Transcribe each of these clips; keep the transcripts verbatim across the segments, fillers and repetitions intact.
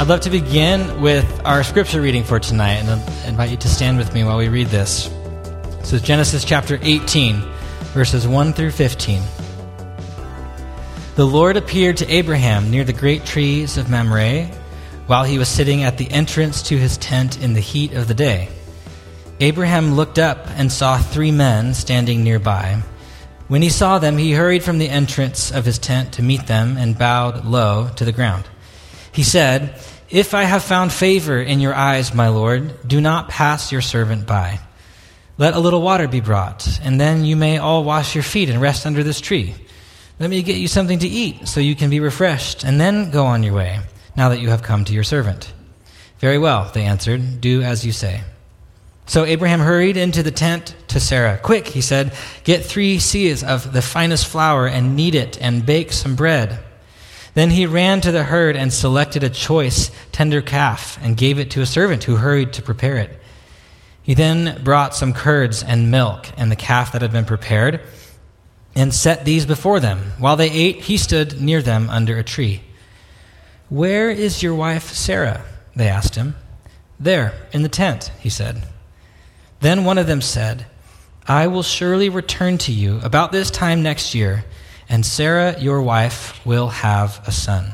I'd love to begin with our scripture reading for tonight, and I invite you to stand with me while we read this. So it's Genesis chapter eighteen, verses one through fifteen. The Lord appeared to Abraham near the great trees of Mamre, while he was sitting at the entrance to his tent in the heat of the day. Abraham looked up and saw three men standing nearby. When he saw them, he hurried from the entrance of his tent to meet them and bowed low to the ground. He said, "If I have found favor in your eyes, my Lord, do not pass your servant by. Let a little water be brought, and then you may all wash your feet and rest under this tree. Let me get you something to eat so you can be refreshed, and then go on your way, now that you have come to your servant." "Very well," they answered, "do as you say." So Abraham hurried into the tent to Sarah. "Quick," he said, "get three seahs of the finest flour and knead it and bake some bread." Then he ran to the herd and selected a choice, tender calf and gave it to a servant who hurried to prepare it. He then brought some curds and milk and the calf that had been prepared and set these before them. While they ate, he stood near them under a tree. "Where is your wife Sarah?" they asked him. "There, in the tent," he said. Then one of them said, "I will surely return to you about this time next year, and Sarah, your wife, will have a son."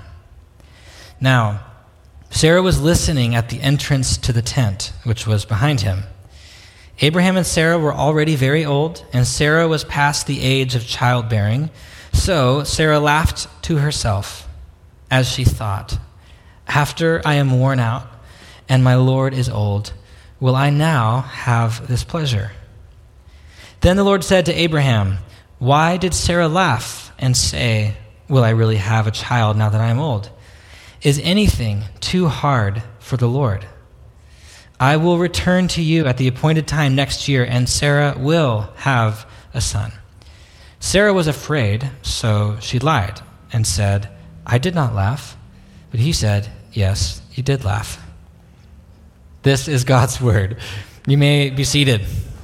Now, Sarah was listening at the entrance to the tent, which was behind him. Abraham and Sarah were already very old, and Sarah was past the age of childbearing. So Sarah laughed to herself as she thought, "After I am worn out and my Lord is old, will I now have this pleasure?" Then the Lord said to Abraham, "Why did Sarah laugh and say, 'Will I really have a child now that I am old?' Is anything too hard for the Lord? I will return to you at the appointed time next year, and Sarah will have a son." Sarah was afraid, so she lied and said, "I did not laugh." But he said, "Yes, you did laugh." This is God's word. You may be seated.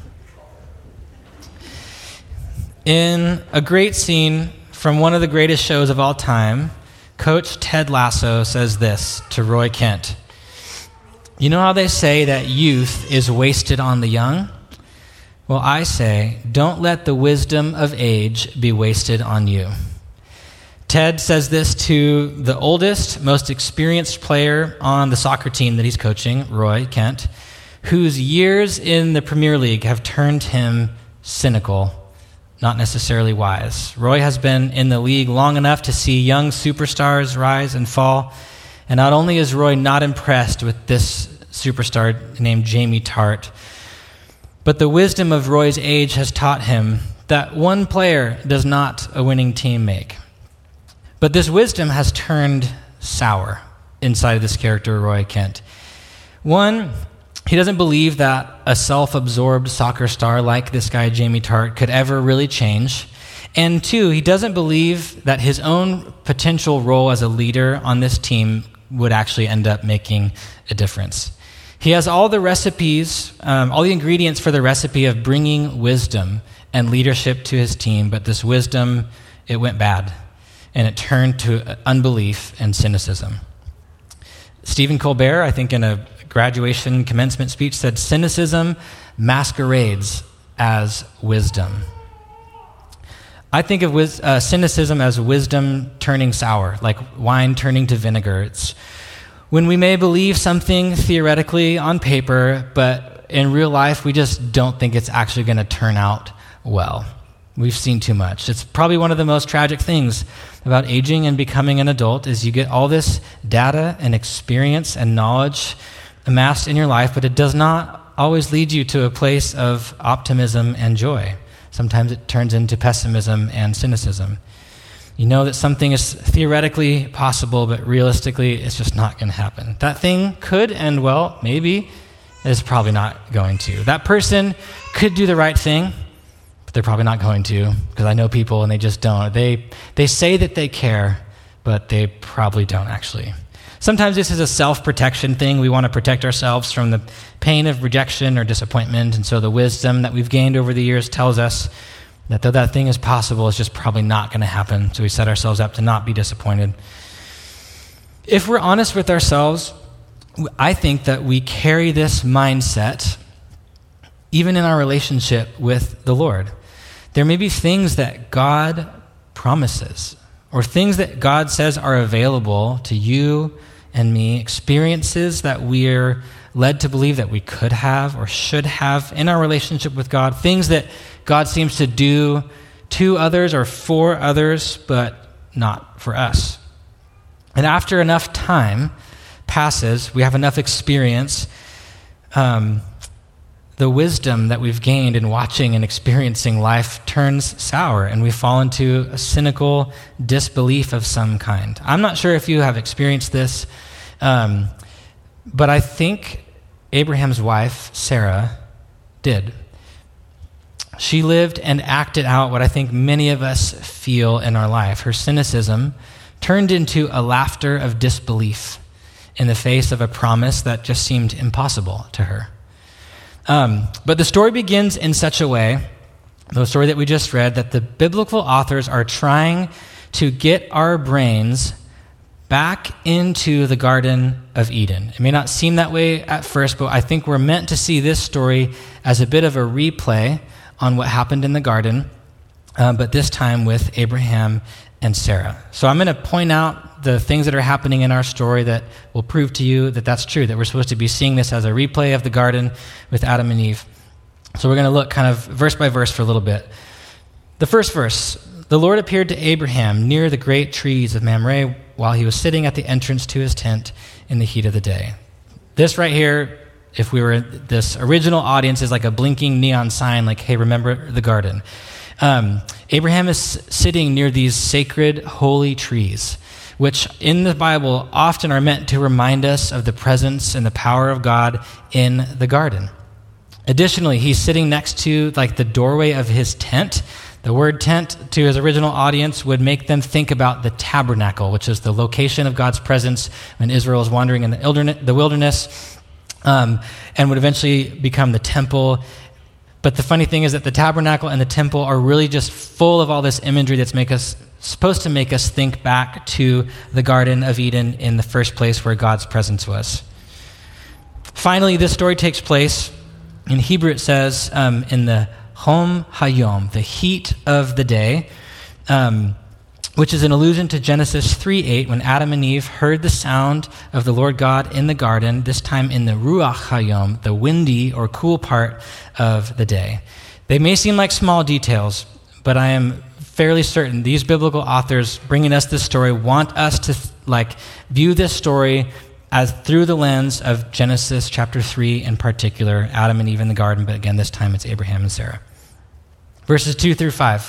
In a great scene from one of the greatest shows of all time, Coach Ted Lasso says this to Roy Kent. "You know how they say that youth is wasted on the young? Well, I say, don't let the wisdom of age be wasted on you." Ted says this to the oldest, most experienced player on the soccer team that he's coaching, Roy Kent, whose years in the Premier League have turned him cynical, not necessarily wise. Roy has been in the league long enough to see young superstars rise and fall, and not only is Roy not impressed with this superstar named Jamie Tart, but the wisdom of Roy's age has taught him that one player does not a winning team make. But this wisdom has turned sour inside of this character, Roy Kent. One, he doesn't believe that a self-absorbed soccer star like this guy, Jamie Tart, could ever really change. And two, he doesn't believe that his own potential role as a leader on this team would actually end up making a difference. He has all the recipes, um, all the ingredients for the recipe of bringing wisdom and leadership to his team, but this wisdom, it went bad, and it turned to unbelief and cynicism. Stephen Colbert, I think in a graduation commencement speech, said, "Cynicism masquerades as wisdom." I think of wis- uh, cynicism as wisdom turning sour, like wine turning to vinegar. It's when we may believe something theoretically on paper, but in real life, we just don't think it's actually going to turn out well. We've seen too much. It's probably one of the most tragic things about aging and becoming an adult is you get all this data and experience and knowledge amassed in your life, but it does not always lead you to a place of optimism and joy. Sometimes it turns into pessimism and cynicism. You know that something is theoretically possible, but realistically, it's just not going to happen. That thing could end well, maybe, it's probably not going to. That person could do the right thing, but they're probably not going to, because I know people and they just don't. They they say that they care, but they probably don't actually. Sometimes this is a self-protection thing. We want to protect ourselves from the pain of rejection or disappointment, and so the wisdom that we've gained over the years tells us that though that thing is possible, it's just probably not going to happen, so we set ourselves up to not be disappointed. if we're honest with ourselves, I think that we carry this mindset even in our relationship with the Lord. There may be things that God promises or things that God says are available to you and me, experiences that we're led to believe that we could have or should have in our relationship with God, things that God seems to do to others or for others, but not for us. And after enough time passes, we have enough experience, um, the wisdom that we've gained in watching and experiencing life turns sour, and we fall into a cynical disbelief of some kind. I'm not sure if you have experienced this, um, but I think Abraham's wife, Sarah, did. She lived and acted out what I think many of us feel in our life. Her cynicism turned into a laughter of disbelief in the face of a promise that just seemed impossible to her. Um, but the story begins in such a way, the story that we just read, that the biblical authors are trying to get our brains back into the Garden of Eden. It may not seem that way at first, but I think we're meant to see this story as a bit of a replay on what happened in the garden, uh, but this time with Abraham and Sarah. So I'm going to point out the things that are happening in our story that will prove to you that that's true, that we're supposed to be seeing this as a replay of the garden with Adam and Eve. So we're going to look kind of verse by verse for a little bit. The first verse, the Lord appeared to Abraham near the great trees of Mamre while he was sitting at the entrance to his tent in the heat of the day. This right here, if we were this original audience, is like a blinking neon sign, like, hey, remember the garden. Um, Abraham is sitting near these sacred, holy trees, which in the Bible often are meant to remind us of the presence and the power of God in the garden. Additionally, he's sitting next to like the doorway of his tent. The word tent to his original audience would make them think about the tabernacle, which is the location of God's presence when Israel is wandering in the wilderness, um, and would eventually become the temple. But the funny thing is that the tabernacle and the temple are really just full of all this imagery that's make us supposed to make us think back to the Garden of Eden in the first place where God's presence was. Finally, this story takes place, in Hebrew it says, um, in the Hom Hayom, the heat of the day, um, which is an allusion to Genesis three eight, when Adam and Eve heard the sound of the Lord God in the garden, this time in the Ruach Hayom, the windy or cool part of the day. They may seem like small details, but I am fairly certain these biblical authors bringing us this story want us to like view this story as through the lens of Genesis chapter three in particular, Adam and Eve in the garden, but again, this time it's Abraham and Sarah. Verses two through five.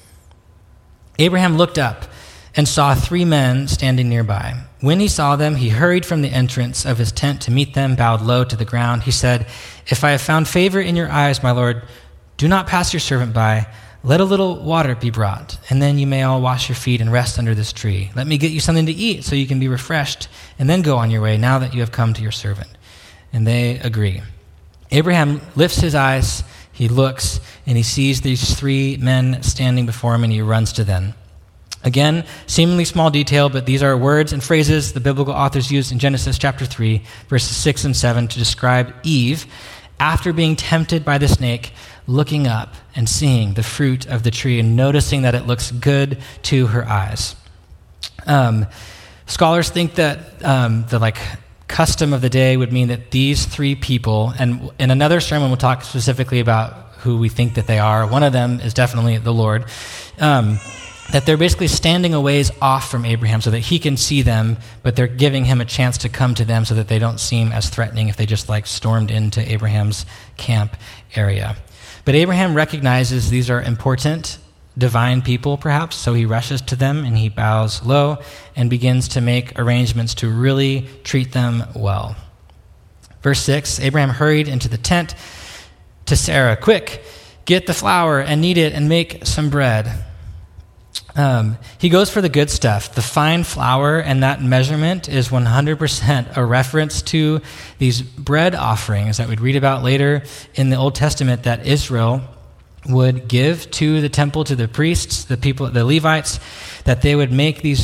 Abraham looked up and saw three men standing nearby. When he saw them, he hurried from the entrance of his tent to meet them, bowed low to the ground. He said, "If I have found favor in your eyes, my Lord, do not pass your servant by. Let a little water be brought, and then you may all wash your feet and rest under this tree. Let me get you something to eat so you can be refreshed, and then go on your way now that you have come to your servant." And they agree. Abraham lifts his eyes, he looks, and he sees these three men standing before him, and he runs to them. Again, seemingly small detail, but these are words and phrases the biblical authors used in Genesis chapter three, verses six and seven, to describe Eve, after being tempted by the snake, looking up and seeing the fruit of the tree and noticing that it looks good to her eyes. Um, scholars think that um, the like custom of the day would mean that these three people, and in another sermon we'll talk specifically about who we think that they are. One of them is definitely the Lord. Um, that they're basically standing a ways off from Abraham so that he can see them, but they're giving him a chance to come to them so that they don't seem as threatening if they just like stormed into Abraham's camp area. But Abraham recognizes these are important, divine people perhaps, so he rushes to them and he bows low and begins to make arrangements to really treat them well. Verse six, Abraham hurried into the tent to Sarah. "Quick, get the flour and knead it and make some bread." Um, he goes for the good stuff. The fine flour, and that measurement is one hundred percent a reference to these bread offerings that we'd read about later in the Old Testament that Israel would give to the temple, to the priests, the people, the Levites, that they would make these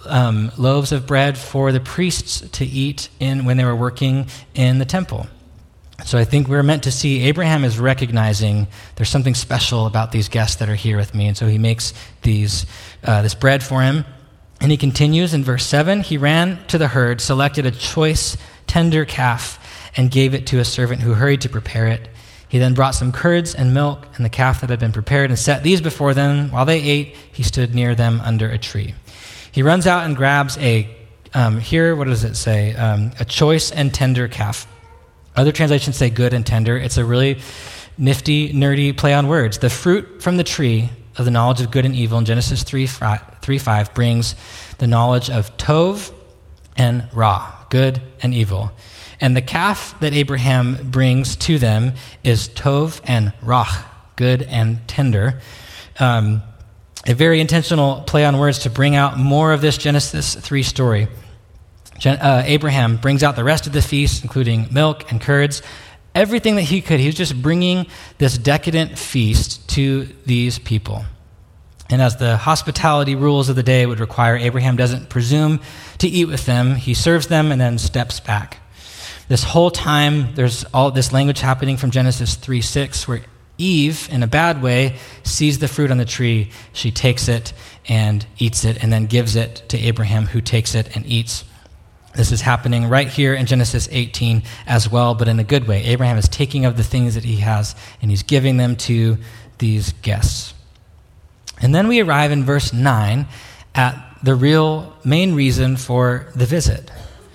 um, loaves of bread for the priests to eat in when they were working in the temple. So I think we're meant to see Abraham is recognizing there's something special about these guests that are here with me. And so he makes these uh, this bread for him. And he continues in verse seven, he ran to the herd, selected a choice, tender calf, and gave it to a servant who hurried to prepare it. He then brought some curds and milk and the calf that had been prepared and set these before them. While they ate, he stood near them under a tree. He runs out and grabs a, um, here, what does it say? Um, a choice and tender calf. Other translations say good and tender. It's a really nifty, nerdy play on words. The fruit from the tree of the knowledge of good and evil in Genesis three five brings the knowledge of Tov and Ra, good and evil. And the calf that Abraham brings to them is Tov and Rach, good and tender. Um, a very intentional play on words to bring out more of this Genesis three story. Uh, Abraham brings out the rest of the feast, including milk and curds, everything that he could. He was just bringing this decadent feast to these people. And as the hospitality rules of the day would require, Abraham doesn't presume to eat with them. He serves them and then steps back. This whole time, there's all this language happening from Genesis three six, where Eve, in a bad way, sees the fruit on the tree. She takes it and eats it and then gives it to Abraham, who takes it and eats. This is happening right here in Genesis eighteen as well, but in a good way. Abraham is taking of the things that he has, and he's giving them to these guests. And then we arrive in verse nine at the real main reason for the visit.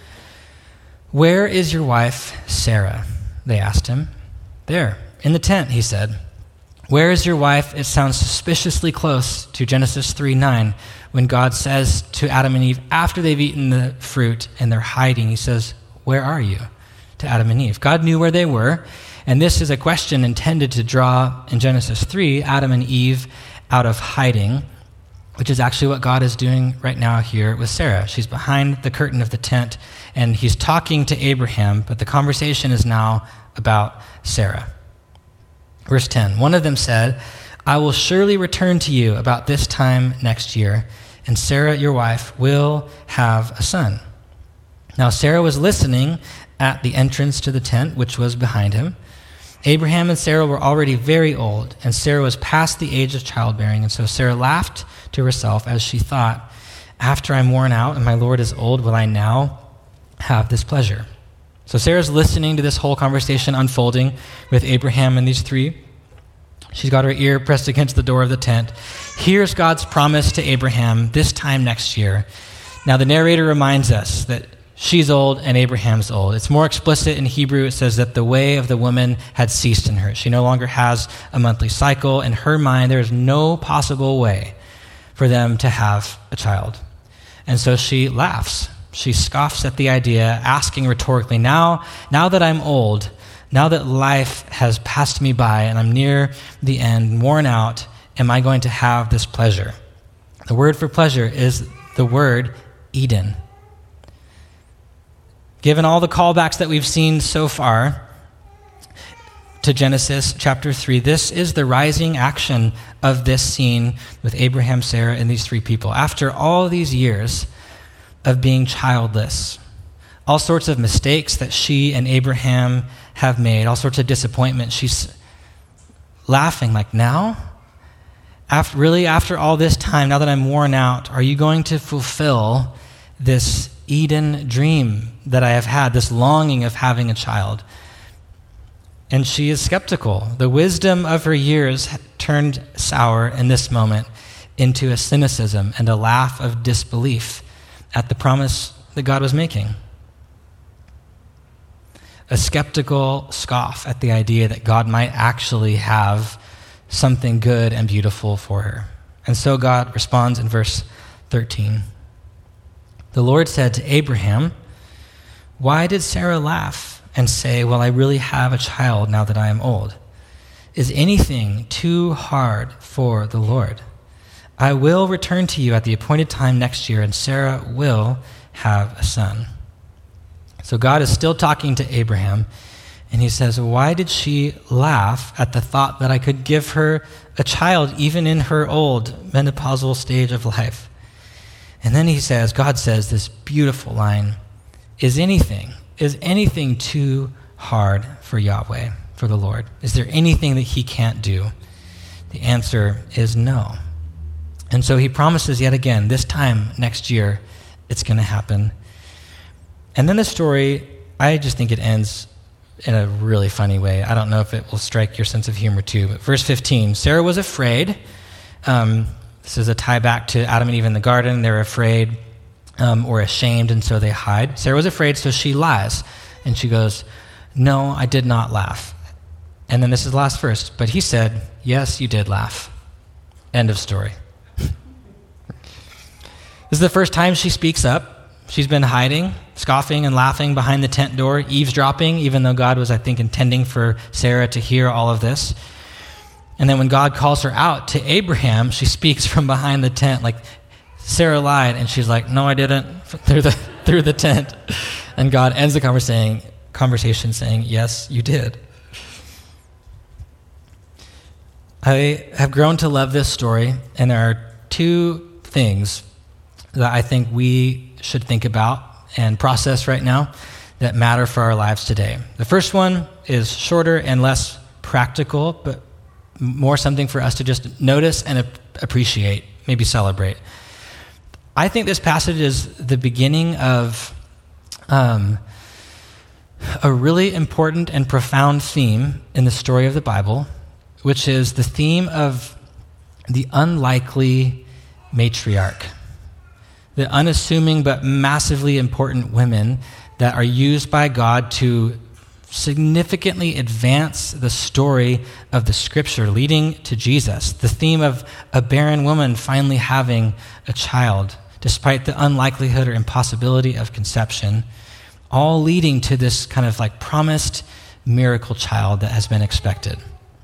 "Where is your wife, Sarah?" they asked him. "There, in the tent," he said. "Where is your wife?" It sounds suspiciously close to Genesis three nine, when God says to Adam and Eve, after they've eaten the fruit and they're hiding, he says, "Where are you?" to Adam and Eve. God knew where they were, and this is a question intended to draw, in Genesis three, Adam and Eve out of hiding, which is actually what God is doing right now here with Sarah. She's behind the curtain of the tent, and he's talking to Abraham, but the conversation is now about Sarah. Verse ten, one of them said, "I will surely return to you about this time next year, and Sarah, your wife, will have a son." Now Sarah was listening at the entrance to the tent, which was behind him. Abraham and Sarah were already very old, and Sarah was past the age of childbearing, and so Sarah laughed to herself as she thought, "After I'm worn out and my Lord is old, will I now have this pleasure?" So Sarah's listening to this whole conversation unfolding with Abraham and these three. She's got her ear pressed against the door of the tent. Here's God's promise to Abraham this time next year. Now the narrator reminds us that she's old and Abraham's old. It's more explicit in Hebrew. It says that the way of the woman had ceased in her. She no longer has a monthly cycle. In her mind, there is no possible way for them to have a child. And so she laughs. She scoffs at the idea, asking rhetorically, now, now that I'm old, now that life has passed me by and I'm near the end, worn out, am I going to have this pleasure? The word for pleasure is the word Eden. Given all the callbacks that we've seen so far to Genesis chapter three, this is the rising action of this scene with Abraham, Sarah, and these three people. After all these years of being childless, all sorts of mistakes that she and Abraham have made, all sorts of disappointment, she's laughing like, now? After, really, after all this time, now that I'm worn out, are you going to fulfill this Eden dream that I have had, this longing of having a child? And she is skeptical. The wisdom of her years turned sour in this moment into a cynicism and a laugh of disbelief at the promise that God was making. A skeptical scoff at the idea that God might actually have something good and beautiful for her. And so God responds in verse thirteen. The Lord said to Abraham, "Why did Sarah laugh and say, 'Well, I really have a child now that I am old'? Is anything too hard for the Lord? I will return to you at the appointed time next year, and Sarah will have a son." So God is still talking to Abraham, and he says, "Why did she laugh at the thought that I could give her a child even in her old menopausal stage of life?" And then he says, God says this beautiful line, is anything, is anything too hard for Yahweh, for the Lord? Is there anything that he can't do? The answer is no. And so he promises yet again, this time next year, it's going to happen. And then the story, I just think it ends in a really funny way. I don't know if it will strike your sense of humor too. But verse fifteen, Sarah was afraid. Um, this is a tie back to Adam and Eve in the garden. They're afraid um, or ashamed, and so they hide. Sarah was afraid, so she lies. And she goes, no, I did not laugh. And then this is the last verse. But he said, yes, you did laugh. End of story. This is the first time she speaks up. She's been hiding, scoffing and laughing behind the tent door, eavesdropping, even though God was, I think, intending for Sarah to hear all of this. And then when God calls her out to Abraham, she speaks from behind the tent like, Sarah lied. And she's like, no, I didn't, through the, through the tent. And God ends the conversation, conversation saying, yes, you did. I have grown to love this story, and there are two things that I think we should think about and process right now that matter for our lives today. The first one is shorter and less practical, but more something for us to just notice and appreciate, maybe celebrate. I think this passage is the beginning of um, a really important and profound theme in the story of the Bible, which is the theme of the unlikely matriarch. The unassuming but massively important women that are used by God to significantly advance the story of the scripture leading to Jesus. The theme of a barren woman finally having a child, despite the unlikelihood or impossibility of conception, all leading to this kind of like promised miracle child that has been expected.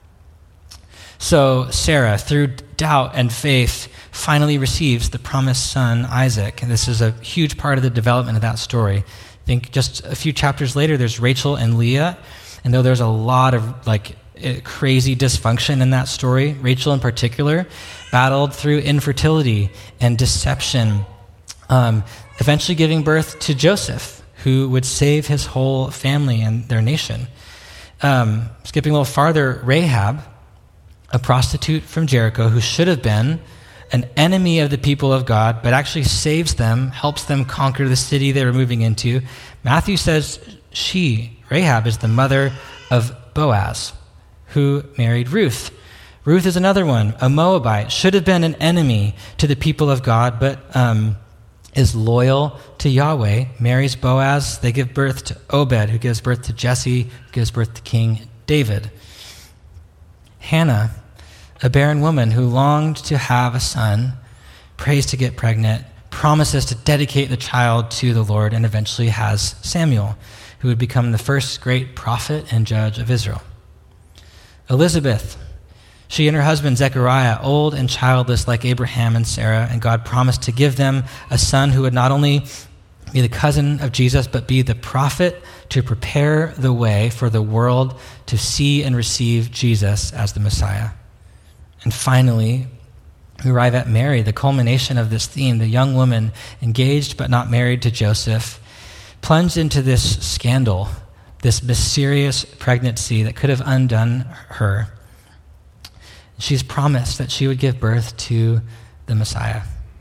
So Sarah, through doubt and faith, finally receives the promised son, Isaac. And this is a huge part of the development of that story. I think just a few chapters later, there's Rachel and Leah. And though there's a lot of like crazy dysfunction in that story, Rachel in particular battled through infertility and deception, um, eventually giving birth to Joseph, who would save his whole family and their nation. Um, skipping a little farther, Rahab, a prostitute from Jericho who should have been an enemy of the people of God, but actually saves them, helps them conquer the city they were moving into. Matthew says she, Rahab, is the mother of Boaz, who married Ruth. Ruth is another one, a Moabite, should have been an enemy to the people of God, but um, is loyal to Yahweh, marries Boaz. They give birth to Obed, who gives birth to Jesse, who gives birth to King David. Hannah, a barren woman who longed to have a son, prays to get pregnant, promises to dedicate the child to the Lord, and eventually has Samuel, who would become the first great prophet and judge of Israel. Elizabeth, she and her husband Zechariah, old and childless like Abraham and Sarah, and God promised to give them a son who would not only be the cousin of Jesus, but be the prophet to prepare the way for the world to see and receive Jesus as the Messiah. And finally, we arrive at Mary, the culmination of this theme, the young woman engaged but not married to Joseph, plunged into this scandal, this mysterious pregnancy that could have undone her. She's promised that she would give birth to the Messiah.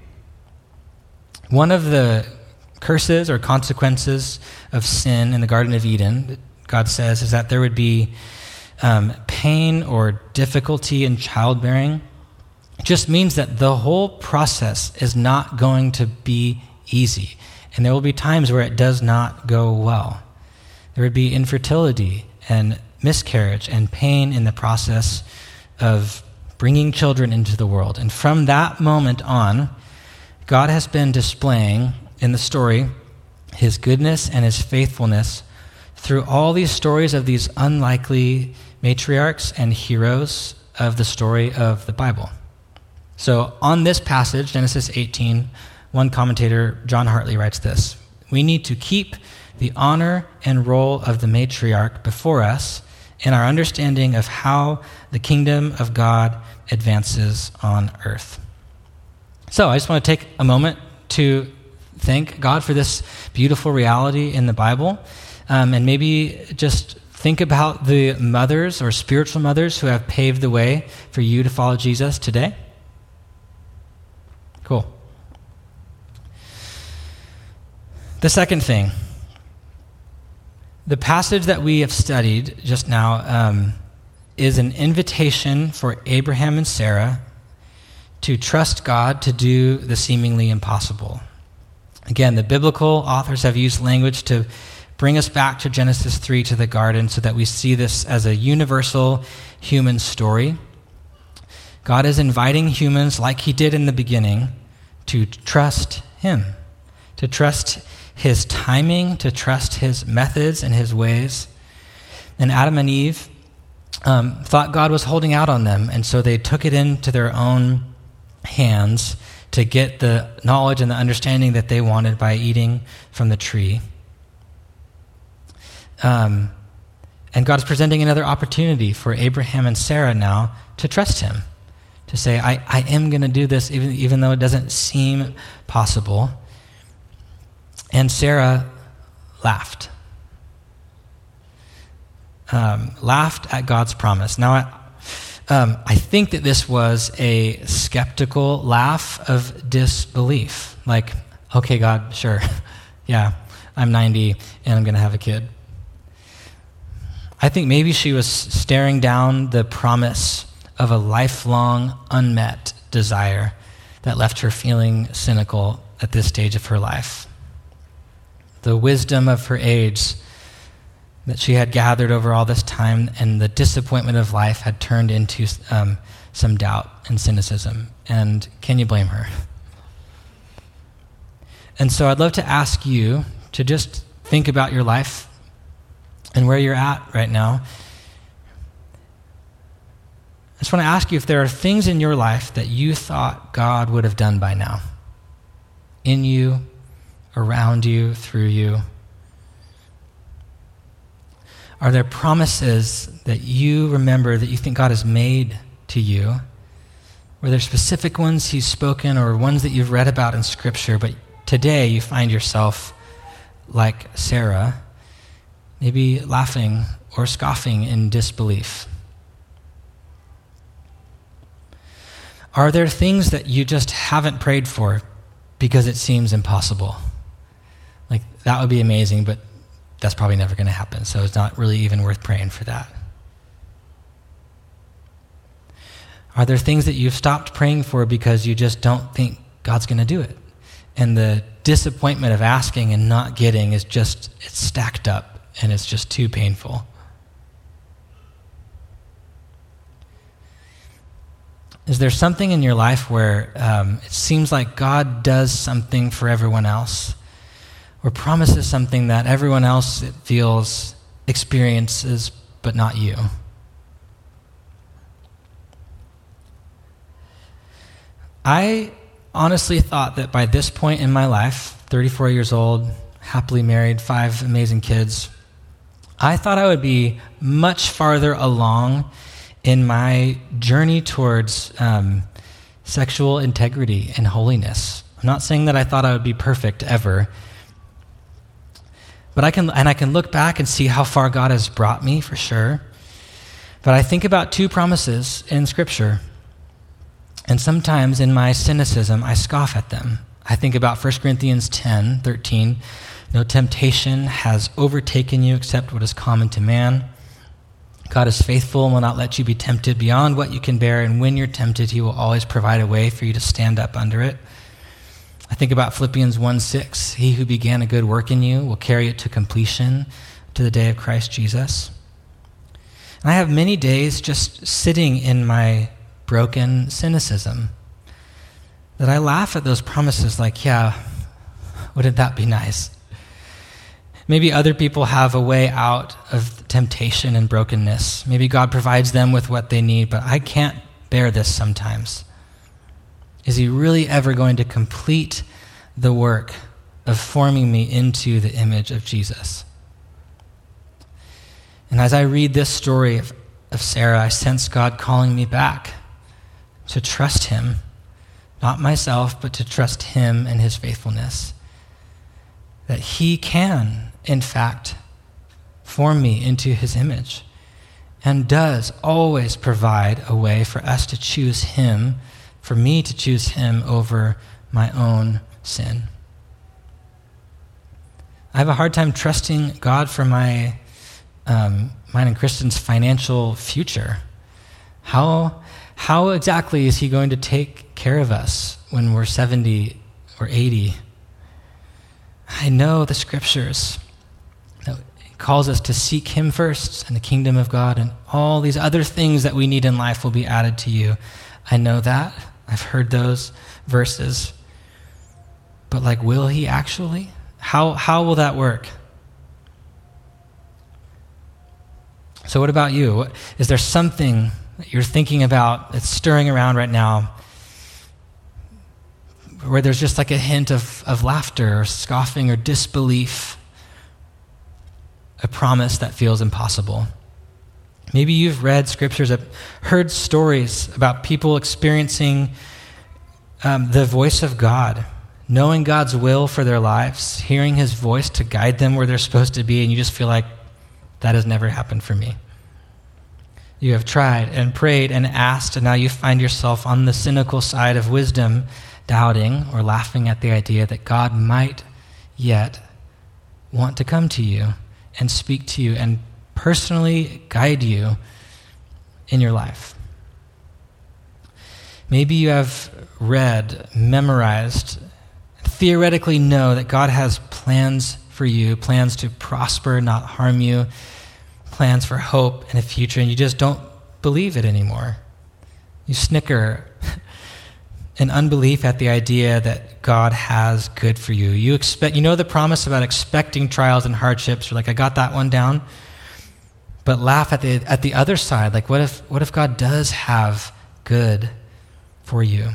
One of the curses or consequences of sin in the Garden of Eden, God says, is that there would be um, pain or difficulty in childbearing. It just means that the whole process is not going to be easy. And there will be times where it does not go well. There would be infertility and miscarriage and pain in the process of bringing children into the world. And from that moment on, God has been displaying in the story his goodness and his faithfulness through all these stories of these unlikely matriarchs and heroes of the story of the Bible. So on this passage, Genesis eighteen, one commentator, John Hartley, writes this: we need to keep the honor and role of the matriarch before us in our understanding of how the kingdom of God advances on earth. So I just want to take a moment to thank God for this beautiful reality in the Bible, um, and maybe just think about the mothers or spiritual mothers who have paved the way for you to follow Jesus today? Cool. The second thing, the passage that we have studied just now um, is an invitation for Abraham and Sarah to trust God to do the seemingly impossible. Again, the biblical authors have used language to bring us back to Genesis three, to the garden, so that we see this as a universal human story. God is inviting humans, like he did in the beginning, to trust him, to trust his timing, to trust his methods and his ways. And Adam and Eve um, thought God was holding out on them, and so they took it into their own hands to get the knowledge and the understanding that they wanted by eating from the tree. Um, and God is presenting another opportunity for Abraham and Sarah now to trust him, to say, I, I am going to do this even, even though it doesn't seem possible. And Sarah laughed. Um, laughed at God's promise. Now, I, um, I think that this was a skeptical laugh of disbelief. Like, okay, God, sure. Yeah, I'm ninety and I'm going to have a kid. I think maybe she was staring down the promise of a lifelong unmet desire that left her feeling cynical at this stage of her life. The wisdom of her age that she had gathered over all this time and the disappointment of life had turned into um, some doubt and cynicism. And can you blame her? And so I'd love to ask you to just think about your life and where you're at right now. I just want to ask you if there are things in your life that you thought God would have done by now, in you, around you, through you. Are there promises that you remember that you think God has made to you? Were there specific ones he's spoken or ones that you've read about in Scripture, but today you find yourself like Sarah, maybe laughing or scoffing in disbelief? Are there things that you just haven't prayed for because it seems impossible? Like, that would be amazing, but that's probably never going to happen, so it's not really even worth praying for that. Are there things that you've stopped praying for because you just don't think God's going to do it? And the disappointment of asking and not getting is just, it's stacked up. And it's just too painful. Is there something in your life where um, it seems like God does something for everyone else, or promises something that everyone else, it feels, experiences, but not you? I honestly thought that by this point in my life, thirty-four years old, happily married, five amazing kids, I thought I would be much farther along in my journey towards um, sexual integrity and holiness. I'm not saying that I thought I would be perfect ever, but I can, and I can look back and see how far God has brought me, for sure. But I think about two promises in Scripture, and sometimes in my cynicism, I scoff at them. I think about First Corinthians ten thirteen. No temptation has overtaken you except what is common to man. God is faithful and will not let you be tempted beyond what you can bear, and when you're tempted, he will always provide a way for you to stand up under it. I think about Philippians one six. He who began a good work in you will carry it to completion to the day of Christ Jesus. And I have many days just sitting in my broken cynicism that I laugh at those promises like, yeah, wouldn't that be nice? Maybe other people have a way out of temptation and brokenness. Maybe God provides them with what they need, but I can't bear this sometimes. Is he really ever going to complete the work of forming me into the image of Jesus? And as I read this story of, of Sarah, I sense God calling me back to trust him, not myself, but to trust him and his faithfulness. That he can, in fact, form me into his image and does always provide a way for us to choose him, for me to choose him over my own sin. I have a hard time trusting God for my, um, mine and Kristen's financial future. How, how exactly is he going to take care of us when we're seventy or eighty? I know the scriptures that it calls us to seek him first and the kingdom of God, and all these other things that we need in life will be added to you. I know that. I've heard those verses. But like, will he actually? How, how will that work? So what about you? What, is there something that you're thinking about that's stirring around right now where there's just like a hint of, of laughter or scoffing or disbelief, a promise that feels impossible? Maybe you've read scriptures, heard stories about people experiencing um, the voice of God, knowing God's will for their lives, hearing his voice to guide them where they're supposed to be, and you just feel like that has never happened for me. You have tried and prayed and asked, and now you find yourself on the cynical side of wisdom, doubting or laughing at the idea that God might yet want to come to you and speak to you and personally guide you in your life. Maybe you have read, memorized, theoretically know that God has plans for you, plans to prosper, not harm you, plans for hope and a future, and you just don't believe it anymore. You snicker in unbelief at the idea that God has good for you. You expect, you know the promise about expecting trials and hardships. You're like, I got that one down. But laugh at the at the other side. Like, what if what if God does have good for you?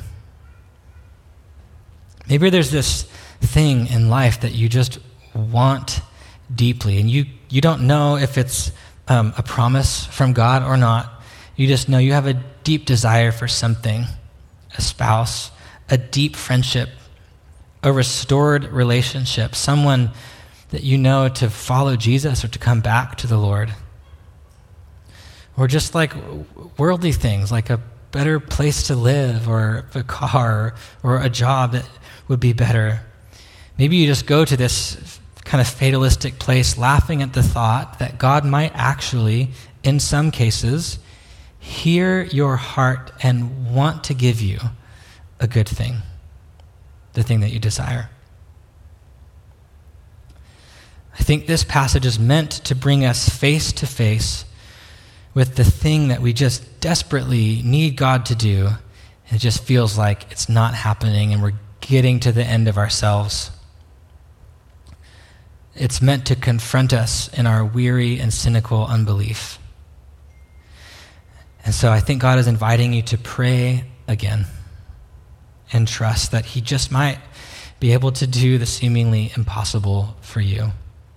Maybe there's this thing in life that you just want deeply, and you, you don't know if it's um, a promise from God or not. You just know you have a deep desire for something, a spouse, a deep friendship, a restored relationship, someone that you know to follow Jesus or to come back to the Lord. Or just like worldly things, like a better place to live or a car or a job that would be better. Maybe you just go to this kind of fatalistic place laughing at the thought that God might actually, in some cases, hear your heart and want to give you a good thing, the thing that you desire. I think this passage is meant to bring us face to face with the thing that we just desperately need God to do, and it just feels like it's not happening and we're getting to the end of ourselves. It's meant to confront us in our weary and cynical unbelief. And so I think God is inviting you to pray again and trust that he just might be able to do the seemingly impossible for you.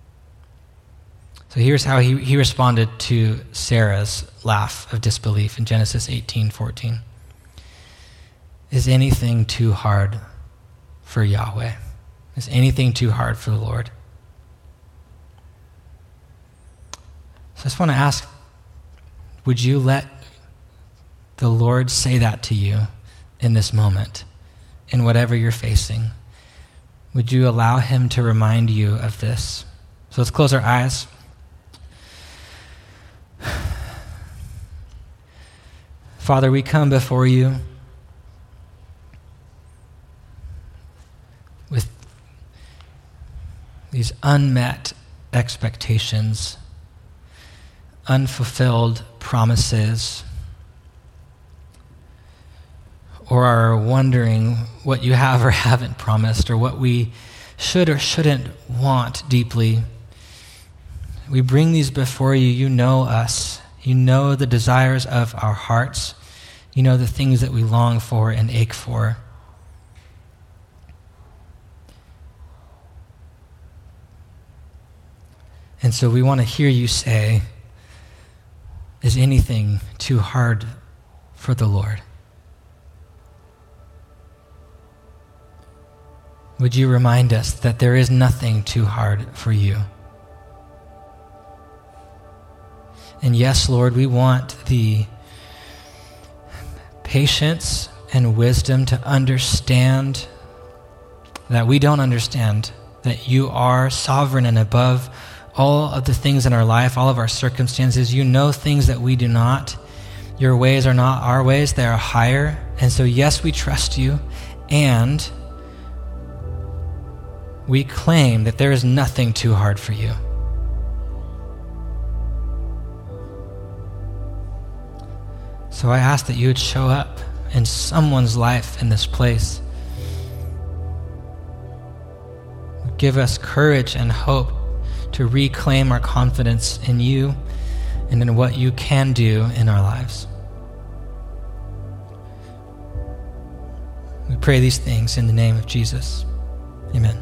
So here's how he, he responded to Sarah's laugh of disbelief in Genesis eighteen fourteen. Is anything too hard for Yahweh? Is anything too hard for the Lord? So I just want to ask, would you let the Lord say that to you in this moment, in whatever you're facing? Would you allow him to remind you of this? So let's close our eyes. Father, we come before you with these unmet expectations, unfulfilled promises, or are wondering what you have or haven't promised, or what we should or shouldn't want deeply. We bring these before you. You know us. You know the desires of our hearts. You know the things that we long for and ache for. And so we want to hear you say, is anything too hard for the Lord? would you remind us that there is nothing too hard for you? And yes, Lord, we want the patience and wisdom to understand that we don't understand, that you are sovereign and above all of the things in our life, all of our circumstances. You know things that we do not. Your ways are not our ways, they are higher. And so, yes, we trust you, and we claim that there is nothing too hard for you. So I ask that you would show up in someone's life in this place. Give us courage and hope to reclaim our confidence in you and in what you can do in our lives. We pray these things in the name of Jesus. Amen.